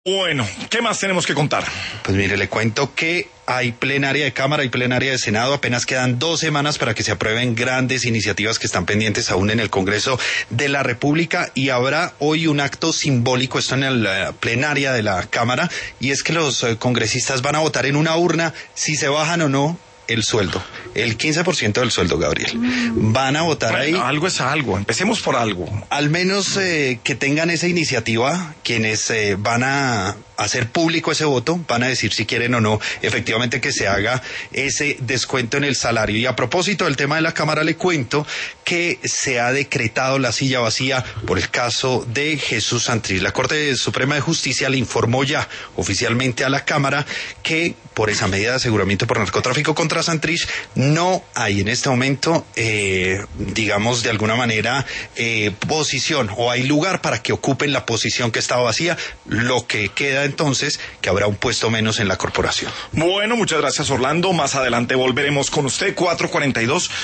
Bueno, ¿qué más tenemos que contar? Pues mire, le cuento que hay plenaria de Cámara, hay plenaria de Senado, apenas quedan 2 semanas para que se aprueben grandes iniciativas que están pendientes aún en el Congreso de la República, y habrá hoy un acto simbólico, esto en la plenaria de la Cámara, y es que los congresistas van a votar en una urna si se bajan o no el sueldo, el 15% del sueldo, Gabriel. Van a votar ahí. Algo es algo, empecemos por algo. Al menos que tengan esa iniciativa, quienes van a hacer público ese voto, van a decir si quieren o no efectivamente que se haga ese descuento en el salario. Y a propósito del tema de la Cámara, le cuento que se ha decretado la silla vacía por el caso de Jesús Santrich. La Corte Suprema de Justicia le informó ya oficialmente a la Cámara que por esa medida de aseguramiento por narcotráfico contra Santrich no hay en este momento, digamos de alguna manera, posición, o hay lugar para que ocupen la posición que estaba vacía, lo que queda entonces que habrá un puesto menos en la corporación. Bueno, muchas gracias, Orlando. Más adelante volveremos con usted. 4:42.